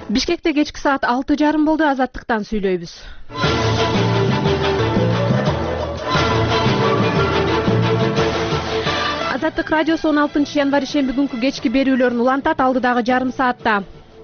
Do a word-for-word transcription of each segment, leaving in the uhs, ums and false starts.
Бишкекте кечки саат алты жарым болду. Азаттыктан сүйлөйбүз. Азаттык радиосу он алтынчы январь ишемби күнкү кечки берүүлөрүн улантат. Алдыдагы жарым саатта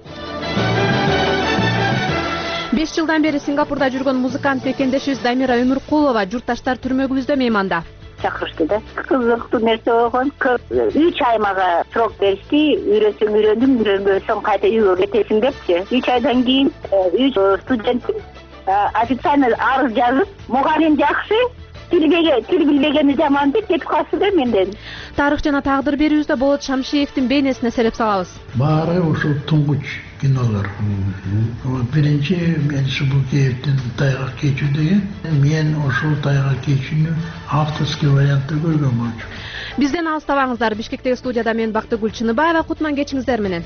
беш жылдан бери Сингапурда жүргөн музыкант мекендешибиз Дамира Өмүркулова журтташтар түрмөгүбүздө мейманда. Чакырышты да. Кызыктуу нерсе болгон. үч ай мага срок беришти. Үйрөнсөң үйрөндүм, үйрөнбөсөң кайта үйгө кетесиң депчи. үч айдан кийин үч студент официально арыз жазып, мугалим жакшы, тил билбегени жаман деп кетип калсы да менден. Тарых жана тагдыр берүүбүздө Болот Шамшиевдин бейнесине селеп салабыз. Баары ушул туңгуч кинолор. Биринчи мен Субукеевдин Тайгак кечүү деген, мен ошол Тайгак кечүүнү авторский вариантта көргөн болчумун. Бизден алыстабаңыздар. Бишкектеги студияда мен Бактыгүл Чыныбаева. Кутман кечиңиздер менен.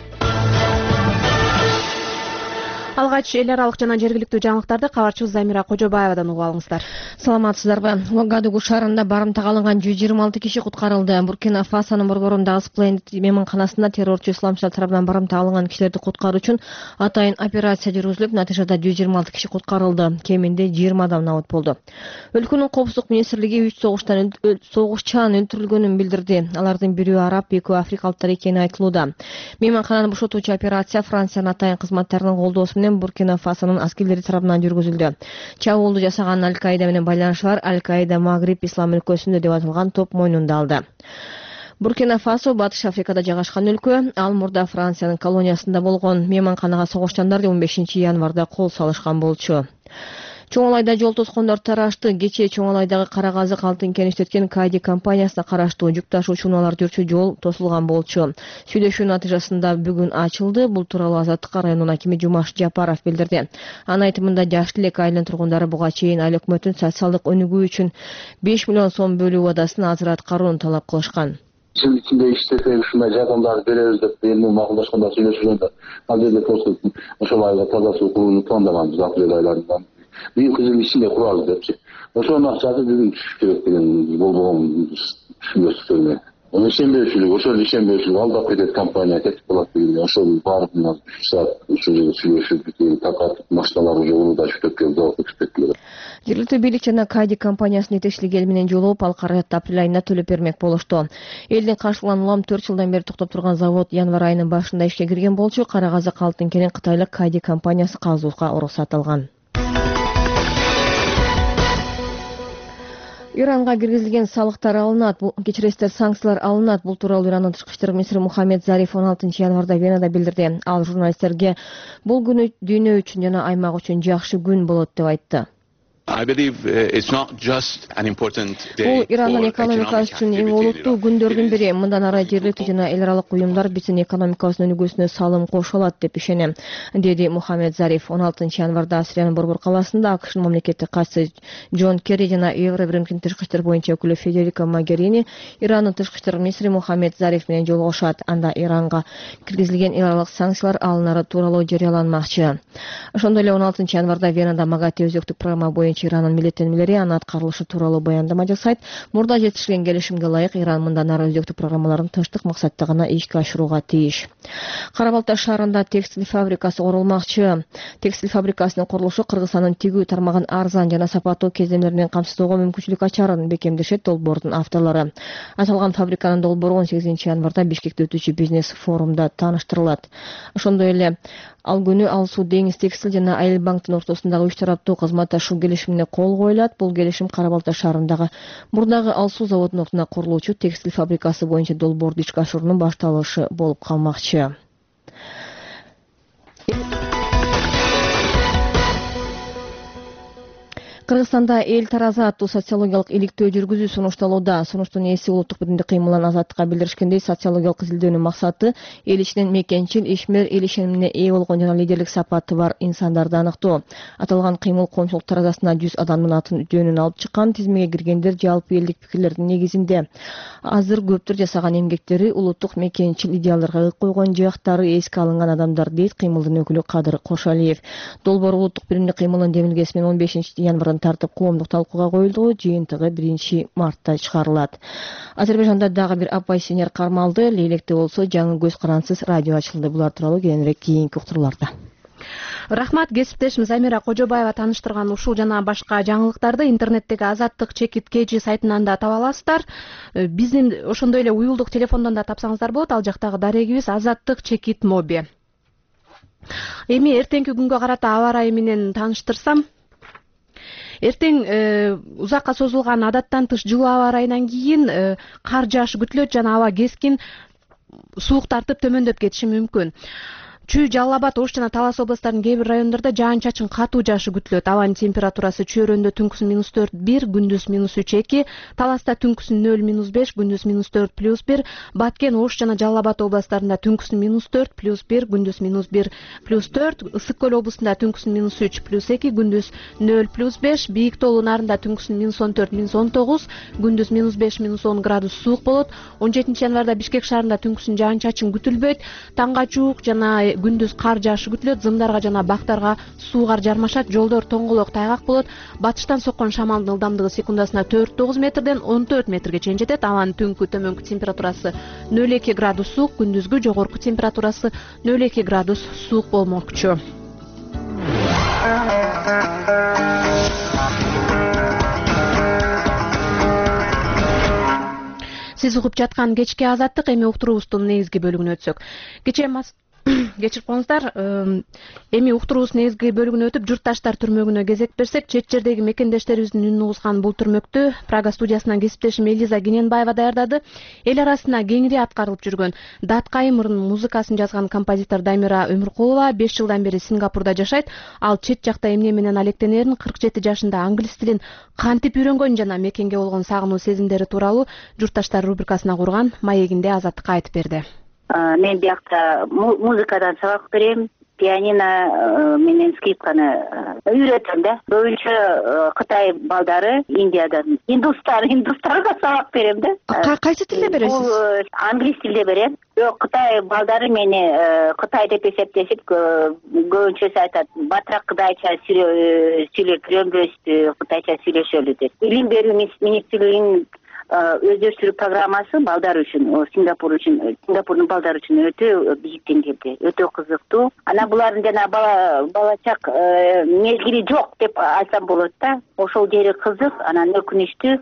Алгач эл аралык жана жергиликтүү жаңылыктарды кабарчыбыз Замира Кожобаевадан угуп алыңыздар. Саламатсыздарбы? Уагадугу шаарында барымтага алынган жүз жыйырма алты киши куткарылды. Буркина Фасонун борборундагы Сплендид мейманканасында террорчу исламчылар тарабынан барымтага алынган кишилерди куткаруу үчүн атайын операция жүргүзүлүп, натыйжада жүз жыйырма алты киши куткарылды. Кеминде жыйырма адам набыт болду. Өлкөнүн коопсуздук министрлиги үч согуштан согушчан өлтүрүлгөнүн билдирди. Алардын бирөө араб, экөө африкалыктар экени айтылууда. Мейманкананы бошотуучу операция Франциянын атайын кызматтарынын колдоосу менен Буркина Фасонун аскерлери тарабынан жүргүзүлдү. Чабуулду жасаган Аль-Каида менен байланышы бар Аль-Каида Магриб ислам өлкөсүндө деп аталган топ мойнунда алды. Буркина Фасо Батыш Африкада жайгашкан өлкө, ал мурда Франциянын колониясында болгон. Мейманканага согушчандар он бешинчи январда кол салышкан болчу. Чоңалайда жол тоскондор тарашты. Кечээ Чоңалайдагы Кара Казык алтын кен иштеткен Кайди компаниясына караштуу жүк ташуучу унаалар жүрчү жол тосулган болчу. Сүйлөшүү натыйжасында бүгүн ачылды. Бул тууралуу Азаттык районунун акими Жумаш Жапаров билдирди. Анын айтымында жаш элек айылдын тургундары буга чейин айыл өкмөттүн социалдык өнүгүү үчүн беш миллион сом бөлүү убадасын азыр аткарууну талап кылышкан. Жыл ичинде иштесек ушундай жардамдарды беребиз деп эми макулдашканда сүйлөшүлгөндө ал жерде просто ошол айылга таза суу курууну пландаганбыз апрель айларында. Бийинки жыл ичинде куралы депчи. Ошонун акчасы бүгүн түшүш керек деген болбогон түшүнбөстүктөр. Ишенбөөчүлүк, ошол ишенбөөчүлүк алдап кетет компания кетип калат деген. Ошол баардыгына үч саат ушул жерде сүйлөшүп, такатып машиналар уже уруда жүктөп келип кетти. Жергиликтүү бийлик жана Кайди компаниясынын жетекчилиги эл менен жолугуп, ал каражатты апрель айында төлөп бермек болушту. Элдин каршыланган улам төрт жылдан бери токтоп турган завод январь айынын башында ишке кирген болчу. Кара Казык алтын кенин кытайлык Кайди компаниясы казууга уруксат алган. Иранга киргизилген салыктар алынат, кечиресиздер санкциялар алынат. Бул тууралуу Ирандын тышкы иштер министри Мухаммед Зариф он алтынчы январда Венада билдирди. Ал журналисттерге бул күнү дүйнө үчүн жана аймак үчүн жакшы күн болот деп айтты. Бул Ирандын экономикасы үчүн эң олуттуу күндөрдүн бири. Мындан ары жергиликтүү жана эл аралык уюмдар биздин экономикабыздын өнүгүүсүнө салым кошо алат деп ишенем, деди Мухаммед Зариф. он алтынчы январда Австриянын Борбор калаасында АКШнын мамлекеттик катчысы Джон Керри жана Евробиримдин тышкы иштер боюнча өкүлү Федерико Могерини Ирандын тышкы иштер министри Мухаммед Зариф менен жолугушат. Анда Иранга киргизилген эл аралык санкциялар алынары тууралуу жарыяланмакчы. Ошондой эле он алтынчы январда Венада МАГАТЭ өзөктүк программа боюнча Иранын милдеттенмелери анын аткарылышы тууралуу баяндама жасайт. Мурда жетишилген келишимге ылайык Иран мындан ары өзөктүк программаларын тынчтык максатта гана ишке ашырууга тийиш. Кара Балта шаарында текстиль фабрикасы курулмакчы. Текстиль фабрикасынын курулушу Кыргызстандын тигүү тармагын арзан жана сапаттуу кеземдер менен камсыздоого мүмкүнчүлүк ачарын бекемдешет долбоордун авторлору. Аталган фабриканын долбоору он сегизинчи январда Бишкекте өтүүчү бизнес форумда тааныштырылат. Ошондой эле ал күнү Ал суу деңиз текстиль жана Айыл банктын ортосундагы үч тараптуу кызматташуу келишимине кол коюлат. Бул келишим Кара Балта шаарындагы мурдагы Ал суу заводунун ордуна курулуучу текстиль фабрикасы боюнча долбоорду ишке ашыруунун башталышы болуп калмакчы. Кыргызстанда эл таразы аттуу социологиялык иликтөө жүргүзүү сунушталууда. Сунуштун ээси улуттук бирдиктик кыймылдан Азаттыкка билдиришкендей, социологиялык изилдөөнүн максаты эл ичинен мекенчил, ишмер, эл ишенимине ээ болгон жана лидерлик сапаты бар инсандарды аныктоо. Аталган кыймыл коомчулук таразасына жүз адамдын атын жөнүн алып чыккан. Тизмеге киргендер жалпы элдик пикирлердин негизинде. Азыр көптөр жасаган эмгектери, улуттук мекенчил идеалдарга ык койгон жактары эске алынган адамдар, дейт кыймылдын өкүлү Кадыр Кошалиев. Долбоор улуттук бирдиктик кыймылдын демилгеси менен он бешинчи январдан тартып коомдук талкууга коюлду. Жыйынтыгы биринчи мартта чыгарылат. Азербайжанда дагы бир оппозиционер кармалды. Лейлекте болсо жаңы көз карансыз радио ачылды. Булар тууралуу кийинирээк кийинки уктурууларда. Рахмат. Кесиптешим Замира Кожобаева тааныштырган ушул жана башка жаңылыктарды интернеттеги Азаттык чекит кж сайтынан да таба аласыздар. Биздин ошондой эле уюлдук телефондон да тапсаңыздар болот. Ал жактагы дарегибиз Азаттык чекит моби. Эми эртеңки күнгө карата аба ырайы менен тааныштырсам, эртең узакка созулган адаттан тыш жылуу аба ырайынан кийин кар жаашы күтүлөт жана аба кескин суук тартып төмөндөп кетиши мүмкүн. Чүй, Жалал Абад, Ош жана Талас областарынын кээ бир райондордо жаан-чачын катуу жаашы күтүлөт. Абанын температурасы чөйрөндө түнкүсүн минус төрт бир, күндүз минус үч эки, Таласта түнкүсүн нөл минус беш, күндүз минус төрт плюс бир, Баткен, Ош жана Жалал Абад областарында түнкүсүн минус төрт плюс бир, күндүз минус бир плюс төрт, Ысык көл облусунда түнкүсүн минус үч плюс эки, күндүз нөл плюс беш, Бийик тоолуу нарында түнкүсүн минус он төрт минус он тогуз, күндүз минус беш минус он градус суук болот. он жетинчи январда Бишкек шаарында түнкүсүн жаан-чачын күтүлбөйт. Таңга чуук жана күндүз кар жаашы күтүлөт. Зымдарга жана бактарга суугар жармашат. Жолдор тоңголок, тайгак болот. Батыштан соккон шамалдын ылдамдыгы секундасына төрт тогуз метрден он төрт метрге чейин жетет. Абанын түнкү төмөнкү температурасы нөл эки градус суук, күндүзгү жогорку температурасы нөл эки градус суук болмокчу. Сиз угуп жаткан кечки Азаттык. Эми уктуруубуздун негизги бөлүгүнө өтсөк. Кечээ кечирип коюңуздар. Эми уктуруубуздун негизги бөлүгүнө өтүп, журтташтар түрмөгүнө кезек берсек, чет жердеги мекендештерибиздин үнүн угузган бул түрмөктү Прага студиясынан кесиптешим Элиза Кененбаева даярдады. Эл арасына кеңири аткарылып жүргөн Даткай ымырынын музыкасын жазган композитор Дамира Өмүркулова беш жылдан бери Сингапурда жашайт. Ал чет жакта эмне менен алектенерин, кырк жети жашында англис тилин кантип үйрөнгөн жана мекенге болгон сагынуу сезимдери тууралуу журтташтар рубрикасына курган маегинде Азаттыкка айтып берди. Мен биякта музыкадан сабак берем, пианино менен скрипканы үйрөтөм да. Көбүнчө Кытай балдары, Индиядан, индустар, индустарга сабак берем да. Кайсы тилде бересиз? Англис тилде берем. Жок, Кытай балдары мени Кытай деп эсептешип, көбүнчөсү айтат, батыраак кытайча сүйлөп үйрөнбөйсүзбү, кытайча сүйлөшөлү деп. Билим берүү министрлигинин өздөштүрүү программасы балдар үчүн, Сингапур үчүн, Сингапурдун балдары үчүн өтө бийик деңгээлде, өтө кызыктуу. Анан булардын жана бала балачак мезгили жок деп айтсам болот да. Ошол жери кызык, анан өкүнүчтүү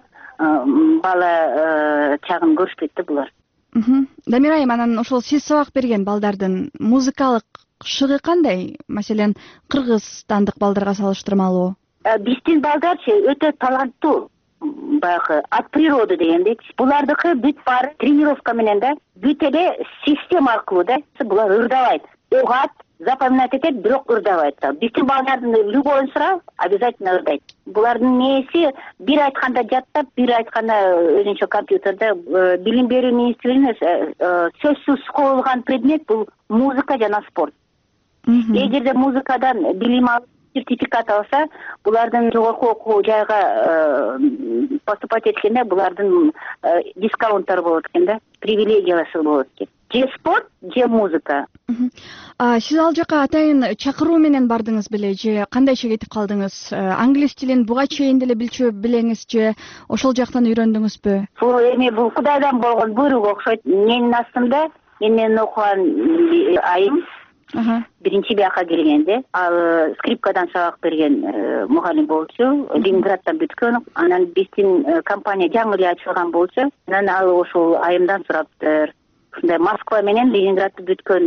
бала чагын көрүшпөйт да булар. Дамира айым, анан ошол сиз сабак берген балдардын музыкалык шыгы кандай? Маселен, кыргызстандык балдарга салыштырмалуу? Биздин балдарчы өтө таланттуу. Баягы от природы дегендей. Булардыкы бүт бар тренировка менен да, бүт эле система аркылуу да. Булар ырдабайт. Угат, запоминать этет, бирок ырдабайт. Биздин балдардын любойун сурап, обязательно ырдайт. Булардын нээси бир айтканда жаттап, бир айтканда өзүнчө компьютерде. Билим берүү министрлигинин сөзсүз коюлган предмет бул музыка жана спорт. Эгерде музыкадан билим алып сертификат алса, булардын жогорку окуу жайга поступать эткенде булардын дискаунттары болот экен да, привилегиясы болот экен. Же спорт, же музыка. Сиз ал жака атайын чакыруу менен бардыңыз беле, же кандайча кетип калдыңыз? Англис тилин буга чейин деле билчү билеңиз, же ошол жактан үйрөндүңүзбү? Бул эми бул Кудайдан болгон буйрук окшойт. Менин астымда менен окуган айым биринчи бияка келгенде, ал скрипкадан сабак берген мугалим болчу, Ленинграддан бүткөн. Анан биздин компания жаңы эле ачылган болчу. Анан ал ошол айымдан сураптыр. Ушундай Москва менен Ленинградды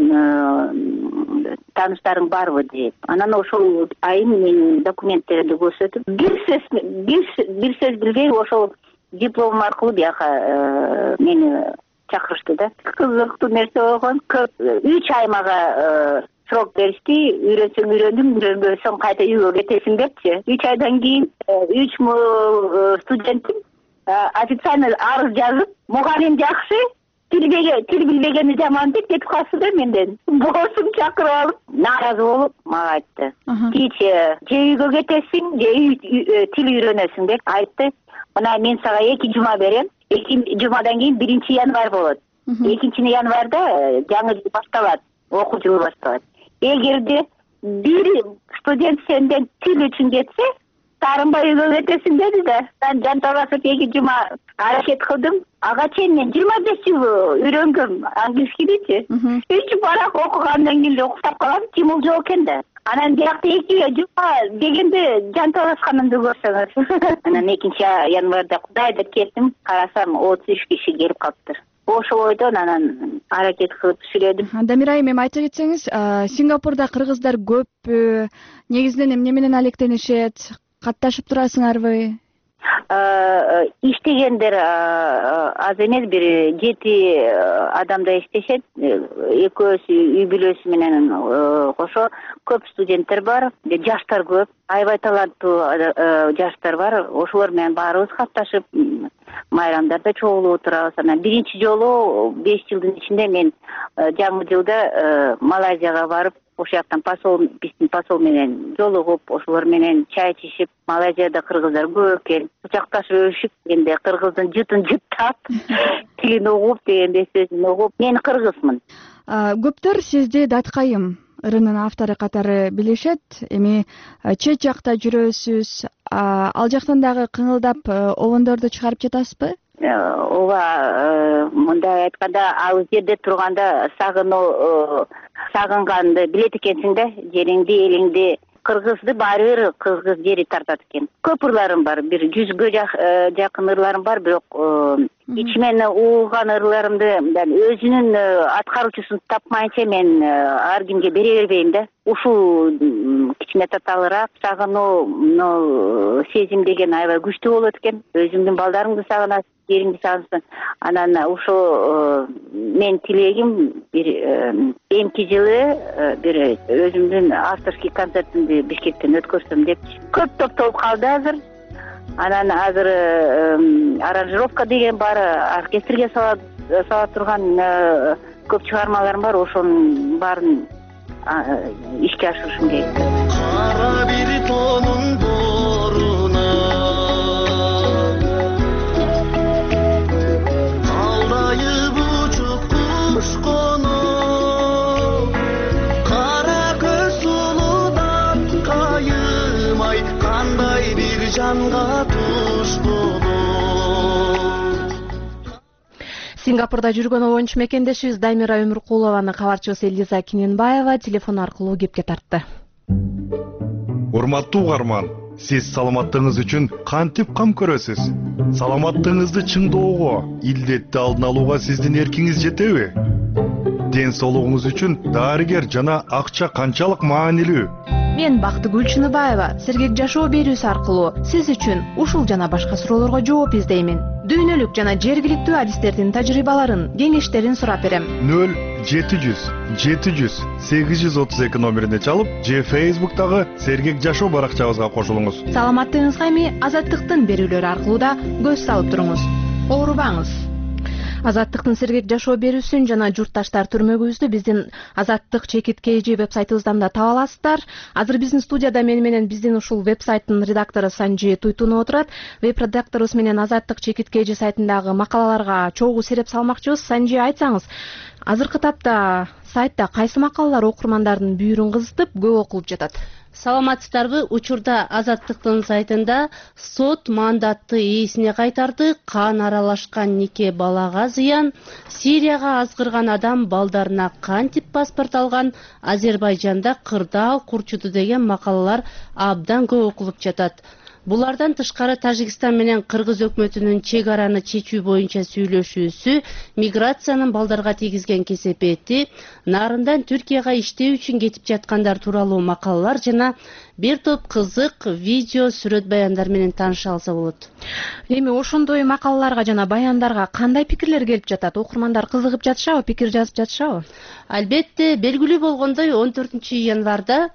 бүткөн тааныштарың барбы деп. Анан ошол айым менин документтеримди көрсөтүп, бир сөз бир сөз билбей ошол дипломум аркылуу бияка мени чакырышты да. Кызыктуу нерсе болгон. үч ай мага срок беришти. Үйрөнсөң үйрөндүм, үйрөнбөсөң кайта үйгө кетесиң депчи. үч айдан кийин үч студентим официально арыз жазып, мугалим жакшы, тил билбегени жаман деп кетип калсы да менден. Боссум чакырып алып, нааразы болуп мага айтты. Кичи же үйгө кетесиң, же тил үйрөнөсүң деп айтты. Мына мен сага эки жума берем. Эки жумадан кийин биринчи январь болот. Экинчи январда жаңы жыл башталат, окуу жылы башталат. Эгерде бир студент сенден тил үчүн кетсе, таарынбай үйгө кетесиң деди да. Мен жанталашып эки жума аракет кылдым. Ага чейин мен жыйырма беш жыл үйрөнгөм англискийдичи. Үч барак окугандан кийин эле уктап калам, тимул жок экен да. Анан биякта эки жума дегенде жанталашканымды көрсөңүз. Анан экинчи январда Кудайдыр келдим, карасам отуз үч киши келип калыптыр. Ошол ойдон анан аракет кылып сүйлөдүм. Дамира айым, эми айта кетсеңиз, Сингапурда кыргыздар көппү? Негизинен эмне менен алектенишет? Катташып турасыңарбы? Иштегендер аз эмес, бир жети адамда иштешет. Экөөсү үй бүлөсү менен кошо. Көп студенттер бар, жаштар көп, аябай таланттуу жаштар бар. Ошолор менен баарыбыз катташып, майрамдарда чогулуп отурабыз. Анан биринчи жолу беш жылдын ичинде мен жаңы жылда Малайзияга барып, ошол жактан посол, биздин посол менен жолугуп, ошолор менен чай ичишип, Малайзияда кыргыздар көп экен, кучакташып өбүшүп дегенде, кыргыздын жутун жуттап, тилин угуп дегенде, сөзүн угуп, мен кыргызмын. Көптөр сизди Даткайым ырынын автору катары билишет. Эми чет жакта жүрөсүз, ал жактан дагы кыңылдап обондорду чыгарып жатасызбы? Ооба, мындай айтканда, ал жерде турганда сагынуу, сагынганды билет экенсиң да, жериңди, элиңди. Кыргызды баары бир кыргыз жери тартат экен. Көп ырларым бар, бир жүзгө жакын ырларым бар, бирок ичимен уган ырларымды өзүнүн аткаруучусун тапмайынча мен ар кимге бере бербейм да. Ушул кичине татаалыраак сагынуу сезим деген аябай күчтүү болот экен. Өзүңдүн балдарыңды сагынасың, жериңди сагынасың. Анан ушул мен тилегим бир эмки жылы бир өзүмдүн авторский концертимди Бишкектен өткөрсөм депчи. Көп топтолуп калды азыр. Анан азыр аранжировка деген бар, оркестрге сала турган көп чыгармаларым бар, ошонун баарын ишке ашырышым керек. Кара бир тонун боруна алдайып учуп куш коно, кара көз сулудан кайымай кандай бир жанга туш болот. Сингапурда жүргөн обончу мекендешибиз Дамира Өмүркулованы кабарчыбыз Элиза Киненбаева телефон аркылуу кепке тартты. Урматтуу угарман, сиз саламаттыгыңыз үчүн кантип кам көрөсүз? Саламаттыгыңызды чыңдоого, илдетти алдын алууга сиздин эркиңиз жетеби? Ден соолугуңуз үчүн дарыгер жана акча канчалык маанилүү? Мен Бактыгүл Чыныбаева Сергек жашоо берүүсү аркылуу сиз үчүн ушул жана башка суроолорго жооп издеймин. Дүйнөлүк жана жергиликтүү адистердин тажрыйбаларын, кеңештерин сурап берем. нөл жети жүз жети жүз сегиз жүз отуз эки номерине чалып, же Facebook'тагы Сергек жашоо баракчабызга кошулуңуз. Саламаттыгыңызга эми Азаттыктын берүүлөрү аркылуу да көз салып туруңуз. Оорубаңыз. Азаттыктын Сергек жашоо берүүсүн жана журтташтар түрмөгүбүздү биздин Азаттык чекит kg веб-сайтыбыздан да таба аласыздар. Азыр биздин студияда мени менен биздин ушул веб-сайттын редактору Санжи Туйтунов отурат. Веб-редакторубуз менен Азаттык чекит kg сайтындагы макалаларга чогуу сереп салмакчыбыз. Санжи, айтсаңыз, азыркы тапта сайтта кайсы макалалар окурмандардын бүйүрүн кызытып көп окулуп жатат? Саламатсыздарбы? Учурда Азаттыктын сайтында сот мандатты ээсине кайтарды, кан аралашкан нике балага зыян, Сирияга азгырган адам балдарына кантип паспорт алган, Азербайжанда кырдаал курчуду деген макалалар абдан көп окулуп жатат. Булардан тышкары Тажикстан менен Кыргыз өкмөтүнүн чек араны чечүү боюнча сүйлөшүүсү, миграциянын балдарга тийгизген кесепети, нарындан Түркияга иштөө үчүн кетип жаткандар тууралуу макалалар жана бир топ кызык видео, сүрөт баяндар менен тааныша алса болот. Эми ошондой макалаларга жана баяндарга кандай пикирлер келип жатат? Окурмандар кызыгып жатышабы, пикир жазып жатышабы? Албетте, белгилүү болгондой он төртүнчү январда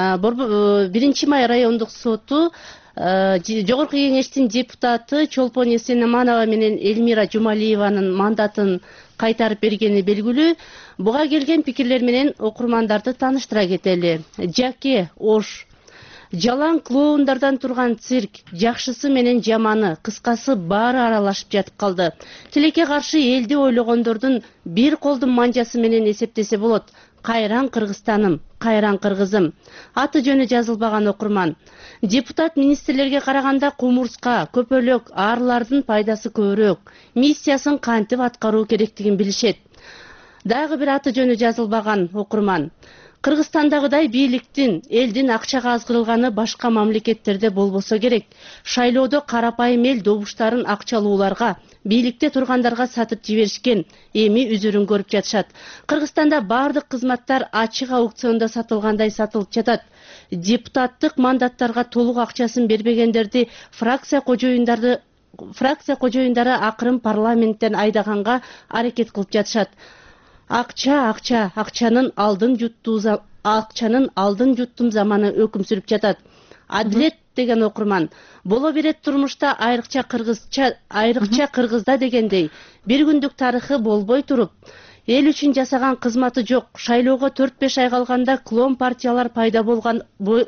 биринчи май райондук соту Жогорку кеңештин депутаты Чолпон Эсенаманова менен Элмира Жумалиеванын мандатын кайтарып бергени белгилүү. Буга келген пикирлер менен окурмандарды тааныштыра кетели. Жаке, Ош, жалаң клоундардан турган цирк, жакшысы менен жаманы, кыскасы баары аралашып жатып калды. Тилекке каршы элди ойлогондордун бир колдун манжасы менен эсептесе болот. Кайран Кыргызстаным, кайран кыргызым. Аты жөнү жазылбаган окурман. Депутат министрлерге караганда кумурска, көпөлөк, арлардын пайдасы көбүрөөк. Миссиясын кантип аткаруу керектигин билишет. Дагы бир аты жөнү жазылбаган окурман. Кыргызстандагыдай бийликтин элдин акчага азгырылганы башка мамлекеттерде болбосо керек. Шайлоодо карапайым эл добуштарын акчалууларга, бийликте тургандарга сатып жиберишкен, эми үзүрүн көрүп жатышат. Кыргызстанда бардык кызматтар ачык аукциондо сатылгандай сатылып жатат. Депутаттык мандаттарга толук акчасын бербегендерди фракция кожоюндары фракция кожоюндары акырын парламенттен айдаганга аракет кылып жатышат. Акча, акча, акчанын алдын жуттуу акчанын алдын жуттум заманы өкүм сүрүп жатат. Адилет деген окурман. Боло берет турмушта айрыкча кыргызча, айрыкча кыргызда дегендей, бир күндүк тарыхы болбой туруп, эл үчүн жасаган кызматы жок. Шайлоого төрт беш ай калганда клон партиялар пайда болгон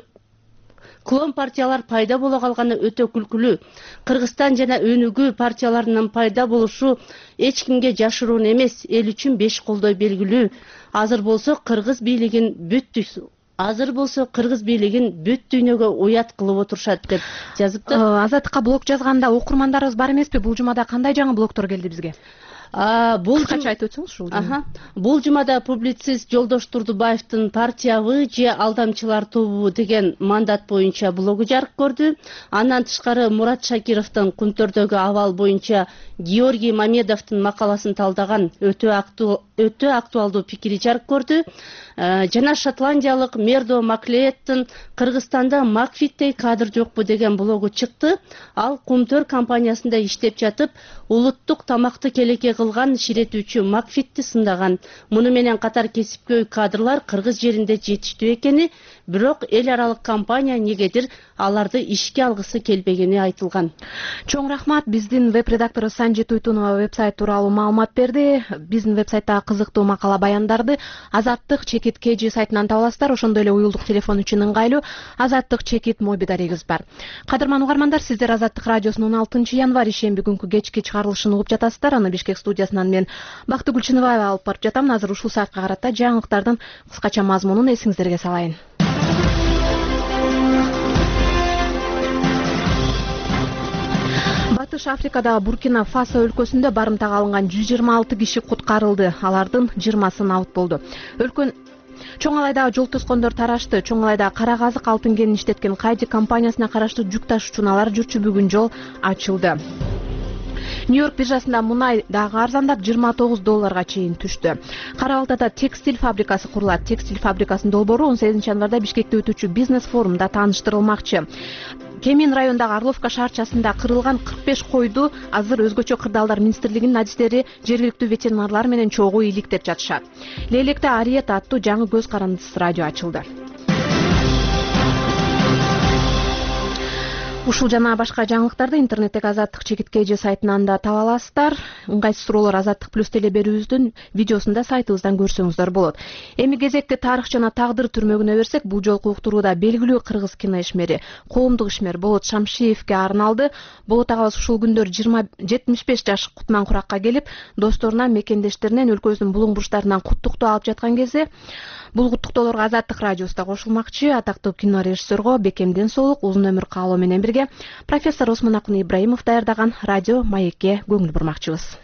Клон партиялар пайда боло калганы өтө күлкүлүү. Кыргызстан жана өнүгүү партияларынын пайда болушу эч кимге жашыруун эмес, эл үчүн беш колдой белгилүү. Азыр болсо кыргыз бийлигин бүт Азыр болсо кыргыз бийлигин бүт дүйнөгө уят кылып отурушат деп жазыптыр. Азаттыкка блог жазганда окурмандарыбыз бар эмеспи? Бул жумада кандай жаңы блогтор келди бизге? Бул кача айтып өтсөңүз ушул. Бул жумада публицист Жолдош Турдубаевдин партиябы же алдамчылар тобу деген мандат боюнча блогу жарык көрдү. Андан тышкары Мурат Шакировдун Кумтөрдөгү абал боюнча Георгий Мамедовдун макаласын талдаган өтө өтө актуалдуу пикири жарык көрдү. Жана шотландиялык Мердо Маклееттин Кыргызстанда Макфиттей кадр жокпу деген блогу чыкты. Ал Кумтөр компаниясында иштеп жатып, улуттук тамакты келеке кылган ширетүүчү Макфитти сындаган. Муну менен катар кесипкөй кадрлар кыргыз жеринде жетиштүү экени, бирок эл аралык компания негедир аларды ишке алгысы келбегени айтылган. Чоң рахмат. Биздин веб-редактору Санжи Туйтунова веб-сайт тууралуу маалымат берди. Биздин веб-сайттагы кызыктуу макала баяндарды Азаттык чекит кж сайтынан таба аласыздар. Ошондой эле уюлдук телефон үчүн ыңгайлуу Азаттык чекит моби дарегибиз бар. Кадырман угармандар, сиздер Азаттык радиосунун он алтынчы январь ишемби күнкү кечки чыгарылышын угуп жатасыздар. Аны Бишкек студиясынан мен Бактыгүл Чыныбаева алып барып жатам. Азыр ушул саатка карата жаңылыктардын кыскача мазмунун эсиңиздерге салайын. Батыш Африкадагы Буркина Фасо өлкөсүндө барымтага алынган жүз жыйырма алты киши куткарылды. Алардын жыйырмасы набыт болду. Өлкөн Чоң Алайдагы жол тоскондор тарашты. Чоң Алайдагы Кара Казык алтын кенин иштеткен Кайди компаниясына караштуу жүк ташуучу унаалар жүрчү бүгүн жол ачылды. Нью-Йорк биржасында мунай дагы арзандап жыйырма тогуз долларга чейин түштү. Кара Балтада текстиль фабрикасы курулат. Текстиль фабрикасынын долбоору он сегизинчи январда Бишкекте өтүүчү бизнес форумда тааныштырылмакчы. Кемин райондагы Орловка шаарчасында кырылган кырк беш койду азыр өзгөчө кырдаалдар министрлигинин адистери жергиликтүү ветеринарлар менен чогуу иликтеп жатышат. Лейлекте Ариет аттуу жаңы көз карандысыз радио ачылды. Ушул жана башка жаңылыктарды интернеттеги Азаттык чекит кж сайтынан да таба аласыздар. Ыңгайсыз суроолор Азаттык плюс теле берүүбүздүн видеосунда сайтыбыздан көрсөңүздөр болот. Эми кезекти тарых жана тагдыр түрмөгүнө берсек, бул жолку уктурууда белгилүү кыргыз кино ишмери, коомдук ишмер Болот Шамшиевке арналды. Болот агабыз ушул күндөр жетимиш беш жаш кутман куракка келип, досторунан, мекендештеринен, өлкөбүздүн булуң бурчтарынан куттуктоо алып жаткан кезде бул куттуктоолорго Азаттык радиосу да кошулмакчы. Атактуу кино режиссерго бекемден соолук, узун өмүр каалоо менен бирге профессор Осмонакун Ибраимов даярдаган радио маекке көңүл бурмакчыбыз.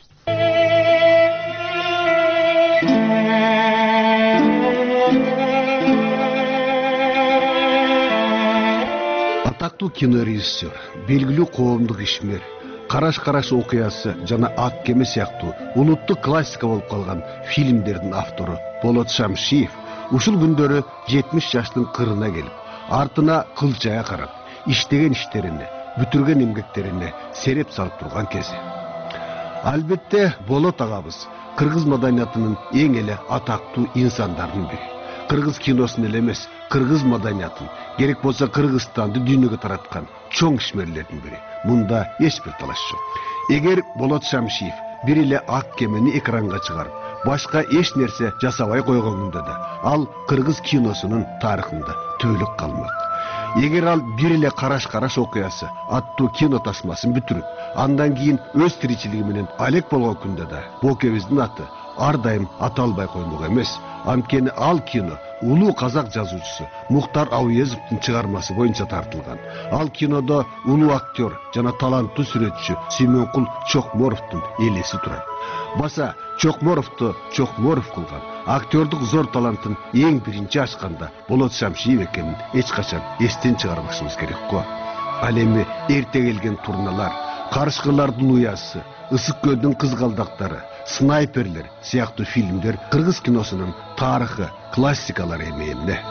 Атактуу кино режиссер, белгилүү коомдук ишмер, Караш-караш окуясы жана Ак кеме сыяктуу улуттук классика болуп калган фильмдердин автору Болот Шамшиев ушул күндөрү жетимиш жаштын кырына келип, артына кылчая карап, иштеген иштерине, бүтүргөн эмгектерине сереп салып турган кези. Албетте Болот агабыз кыргыз маданиятынын эң эле атактуу инсандардын бири. Кыргыз киносун эле эмес, кыргыз маданиятын, керек болсо Кыргызстанды дүйнөгө тараткан чоң ишмерлердин бири. Мында эч бир талаш жок. Эгер Болот Шамшиев бир эле Ак кемени экранга чыгарып, башка эч нерсе жасабай койгондо да, ал кыргыз киносунун тарыхында түбөлүк калмак. Эгер ал бир эле Караш-караш окуясы аттуу кино тасмасын бүтүрүп, андан кийин өз тиричилиги менен алек болгон күндө да, бул экөөбүздүн аты ар дайым аталбай коймок эмес. Анткени ал кино улуу казак жазуучусу Мухтар Ауезовдун чыгармасы боюнча тартылган. Ал кинодо улуу актер жана таланттуу сүрөтчү Сүймөнкул Чокморовдун элеси турат. Баса Чокморовду Чокморов кылган актердук зор талантын эң биринчи ачканда Болот Шамшиев экенин эч качан эстен чыгарбашыбыз керек го. Ал эми эрте келген турналар, карышкылардын уясы, ысык көлдүн кызгалдактары, снайперлер сыяктуу фильмдер кыргыз киносунун тарыхы, классикалары эми эмне.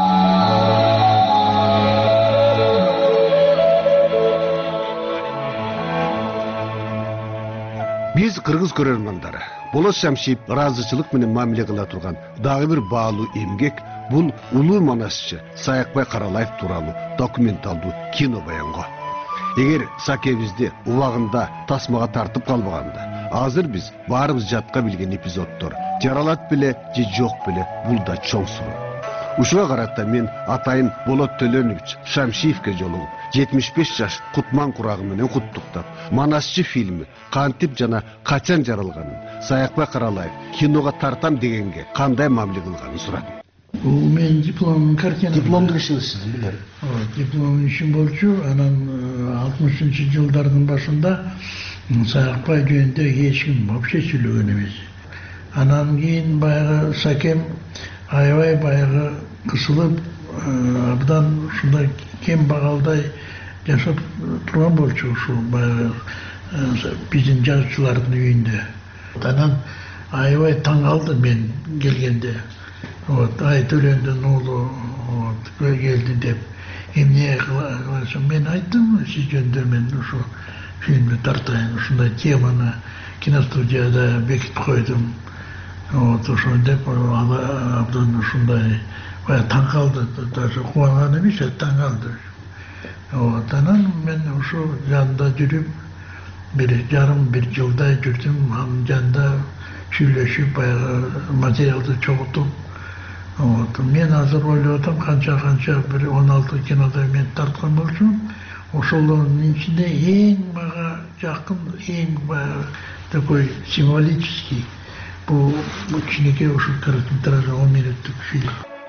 Биз кыргыз көрөрмандары Болот Шамшиев ыраазычылык менен мамиле кыла турган дагы бир баалуу эмгек бул улуу манасчы Саякбай Каралаев тууралуу документалдуу кино баянго. Эгер сакебизди убагында тасмага тартып калбаганда, азыр биз баарыбыз жатка билген эпизоддор жаралат беле же жок беле бул да чоң суроо. Ушуга карата мен атайын Болот Төлөнович Шамшиевке жолугуп жетимиш беш жаш кутман курагы менен куттуктап, Манасчы фильми кантип жана качан жаралганын, Саякбай Каралаев киного тартам дегенге кандай мамиле кылганын сурадым. Бул менин дипломдун картина. Дипломдук ишиңиз сиздин билем. Дипломдун ишим болчу, анан алтымышынчы жылдардын башында Саякбай жөнүндө эч ким вообще сүйлөгөн эмес. Анан кийин баягы Сакем аябай баягы кысылып, абдан ушундай кем багалдай жашап турган болчу ушул баягы биздин жазуучулардын үйүндө. Анан аябай таң калды мен келгенде. Вот, ай Төлөндүн уулу вот келди деп эмне кыласың? Мен айттым, сиз жөнүндө мен ушу фильмди тартайын, ушундай теманы киностудияда бекитип койдум. Вот, ошо деп абдан ушундай бая таң калды, даже кубанган эмес, таң калды. Вот, анан мен ушу жанында жүрүп, бир жарым бир жылдай жүрдүм, анын жанында сүйлөшүп, баягы материалды чогултуп. Вот, мен азыр ойлоп атам, канча-канча бир он алты кинода мен тарткан болчумун. Ошолордун ичинде эң мага жакын, эң такой символический бул кичинекей ушул короткометражный он минуттук фильм.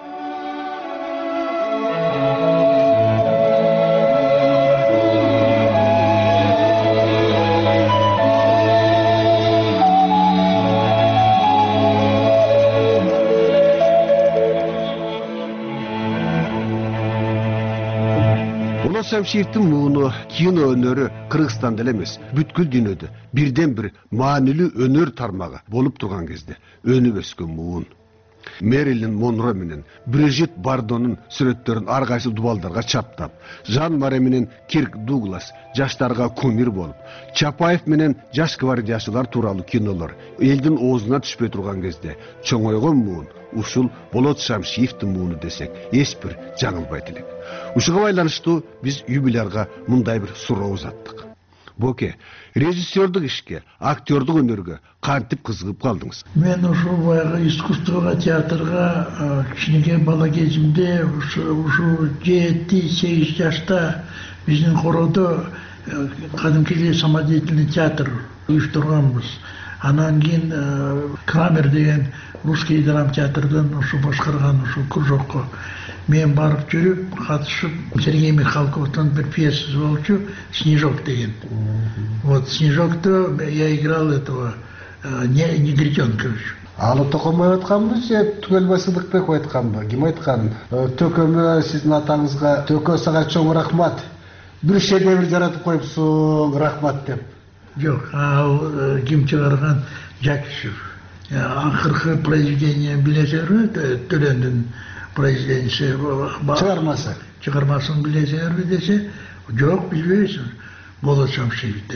Болот Шамшиевдин мууну кино өнөрү Кыргызстанда эле эмес, бүткүл дүйнөдө бирден бир маанилүү өнөр тармагы болуп турган кезде өнүп өскөн муун. Мэрилин Монро менен Брижит Бардонун сүрөттөрүн ар кайсы дубалдарга чаптап, Жан Маре менен Кирк Дуглас жаштарга кумир болуп, Чапаев менен жаш гвардиячылар тууралуу кинолор элдин оозуна түшпөй турган кезде чоңойгон муун ушул Болот Шамшиевдин мууну десек эч бир жаңылбайт элек. Ушуга байланыштуу биз юбилярга мындай бир суроо узаттык. Боке, режиссердук ишке, актердук өнөргө кантип кызыгып калдыңыз? Мен ушул баягы искусствого, театрга кичинекей бала кезимде ушу жети сегиз жашта биздин кородо кадимки эле самодеятельный театр уюштурганбыз. Анан кийин Крамер деген русский драмтеатрдын ушу башкарган ушул кружокко мен барып жүрүп, катышып, Сергей Михалковдун бир пьесасы болчу, «Снежок» деген. Вот «Снежокто» я играл этого негритенка. Алы Токомбай айтканбы же Түгөлбай Сыдыкбеков айтканбы? Ким айткан? Төкөмө сиздин атаңызга Төкө сага чоң рахмат. Бир шедевр жаратып коюпсуң, рахмат деп. Жок, ал ким чыгарган Жакишев. Акыркы произведение билесиңерби? Төлөндүн произведениясы чыгармасы. Чыгармасын билесиңерби десе, жок, билбейсиң. Болот Шамшиев деп.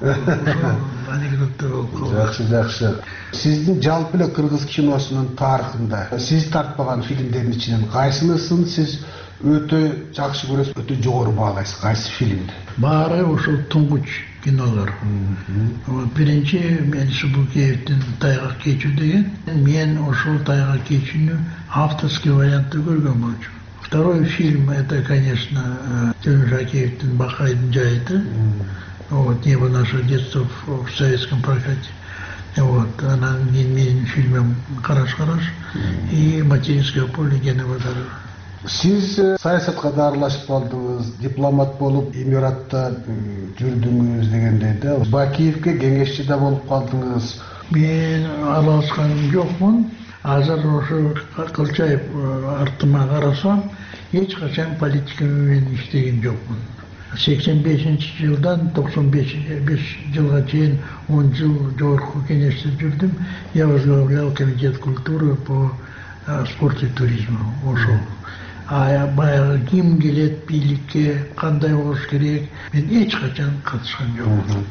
Анекдоттор болуп калды. Жакшы, жакшы. Сиздин жалпы эле кыргыз киносунун тарыхында сиз тартпаган фильмдердин ичинен кайсынысын сиз өтө жакшы көрөсүз, өтө жогору баалайсыз? Кайсы фильмди? Баары ошол туңгуч кинолор. Биринчи мен Субукеевдин «Тайгак кечүү» деген. Мен ошол «Тайгак кечүүнү» авторский вариантты көргөн болчумун. Второй фильм это, конечно, Тимошакеевдин «Бакайдын жайыты». Вот «Небо нашего детства» в советском прокате. Вот, анан кийин менин фильмим караш-караш и материнское поле Гена Базарова. Сиз саясатка да аралашып калдыңыз, дипломат болуп Эмиратта жүрдүңүз дегендей да. Бакиевке кеңешчи да болуп калдыңыз. Мен аралашканым жокмун. Азыр ошо Кылчаев артыма карасам, эч качан политика менен иштеген жокмун. сексен бешинчи жылдан токсон беш жылга чейин он жыл жогорку кеңеште жүрдүм. Я возглавлял комитет культуры по спорту и туризму. Ошол. А баягы ким келет бийликке, кандай болуш керек, мен эч качан катышкан жокмун.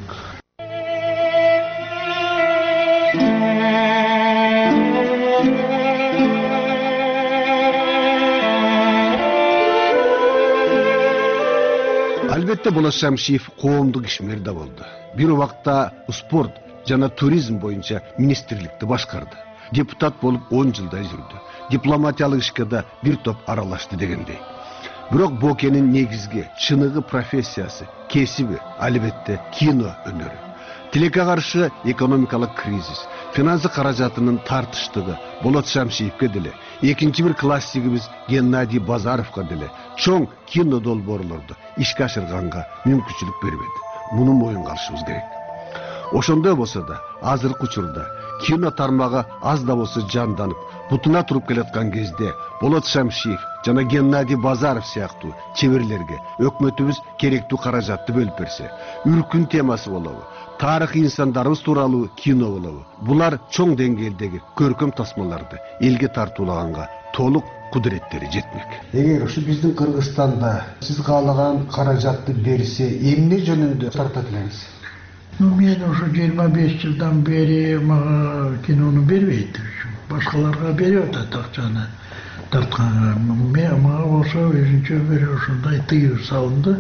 Албетте Болот Шамшиев коомдук ишмер да болду. Бир убакта спорт жана туризм боюнча министрликти башкарды. Депутат болуп он жылдай жүрдү. Дипломатиялык ишке да бир топ аралашты дегендей. Бирок Бокенин негизги чыныгы профессиясы, кесиби албетте кино өнөрү. Тилекке каршы экономикалык кризис, финансы каражатынын тартыштыгы Болот Шамшиевке деле, экинчи бир классигибиз Геннадий Базаровго деле чоң кино долбоорлорду ишке ашырганга мүмкүнчүлүк бербеди. Муну моюнга алышыбыз керек. Ошондой болсо да, азыркы учурда кино тармагы аз да болсо жанданып, бутуна туруп келаткан кезде Болот Шамшиев жана Геннадий Базаров сыяктуу чеберлерге өкмөтүбүз керектүү каражатты бөлүп берсе, үркүн темасы болобу, тарых инсандарыбыз тууралуу кино болобу. Булар чоң деңгээлдеги көркөм тасмаларды элге тартуулаганга толук кудуреттери жетмек. Эгер ушу биздин Кыргызстанда сиз каалаган каражатты берсе, эмне жөнүндө тартат элеңиз? Ну, мен ушу жыйырма беш жылдан бери мага кинону бербейт. Башкаларга берет акчаны тартканга. Мага болсо өзүнчө бир ушундай тыюу салынды.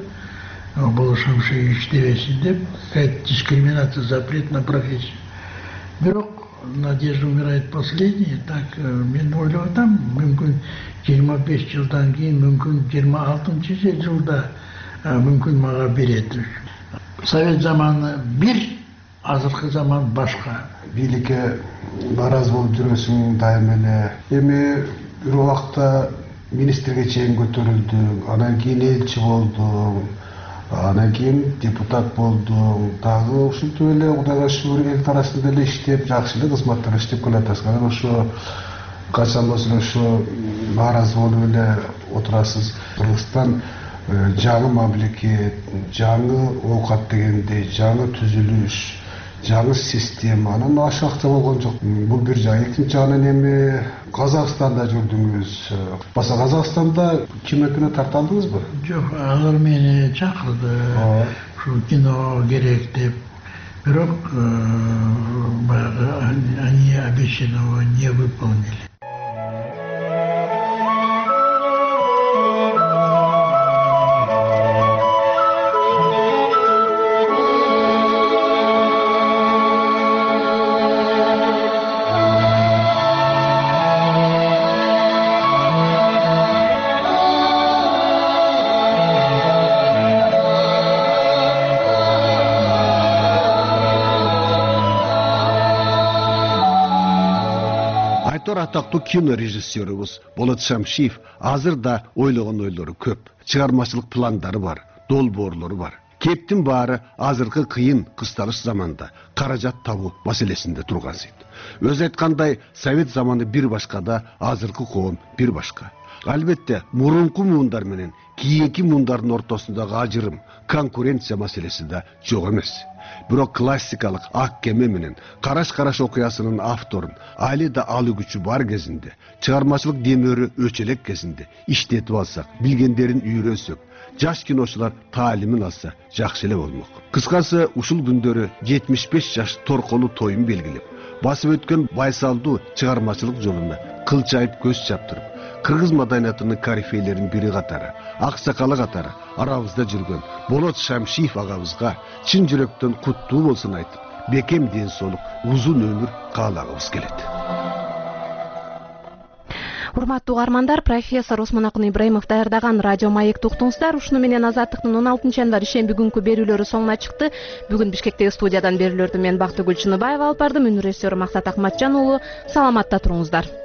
Болот Шамшиев иштебесин деп, дискриминация, запрет на профессию. Бирок надежда умирает последняя, так мен ойлоп атам, мүмкүн жыйырма беш жылдан кийин, мүмкүн жыйырма алтынчы жылда мүмкүн мага берет. Совет заманы бир, азыркы заман башка. Бийликке нааразы болуп жүрөсүң дайым эле. Эми бир убакта министрге чейин көтөрүлдүң, анан кийин элчи болдуң, анан кийин депутат болдуң. Дагы ушинтип эле Кудайга шүгүр эл арасында эле иштеп, жакшы эле кызматтар иштеп келатасыз. Анан ошо качан болсо ошо нааразы болуп эле отурасыз. Кыргызстан жаңы мамлекет, жаңы оокат дегендей, жаңы түзүлүш, жаңы система. Анан ашакча болгон жок. Бул бир жай. Экинчи жагынан эми Казакстанда жүрдүңүз. Баса Казакстанда киноны тартандыңызбы? Жок, алар мени чакырды. Ушу кино керек деп. Бирок баягы они обещанного не выполнили. Атактуу кино режиссерубуз Болот Шамшиев азыр да ойлогон ойлору көп, чыгармачылык пландары бар, долбоорлору бар. Кептин баары азыркы кыйын кысталыш заманда каражат табуу маселесинде турган сыйт. Өзү айткандай, Совет заманы бир башка да, азыркы коом бир башка. Албетте, мурунку муундар менен кийинки муундардын ортосундагы ажырым, конкуренция маселеси да жок эмес. Бирок классикалык Ак кеме менен Караш-караш окуясынын авторун али да алуу күчү бар кезинде, чыгармачылык демөрү өчөлек кезинде иштетип алсак, билгендерин үйрөнсөк, жаш киночулар таалимин алса жакшы эле болмок. Кыскасы, ушул күндөрү жетимиш беш жаш торколуу тоюн белгилеп, басып өткөн байсалдуу чыгармачылык жолуна кылчайып көз чаптырып, кыргыз маданиятынын корифейлеринин бири катары, аксакалы катары арабызда жүргөн Болот Шамшиев агабызга чын жүрөктөн куттуу болсун айтып, бекем ден соолук, узун өмүр каалагыбыз келет. урматтуу угармандар, профессор Осмонакун Ибраимов даярдаган радио маекти уктуңуздар. Ушуну менен Азаттыктын он алтынчы январь ишен бүгүнкү берүүлөрү соңуна чыкты. Бүгүн Бишкектеги студиядан берүүлөрдү мен Бактыгүл Чыныбаева алып бардым. Үнү режиссеру Максат Акматжан уулу. Саламатта туруңуздар.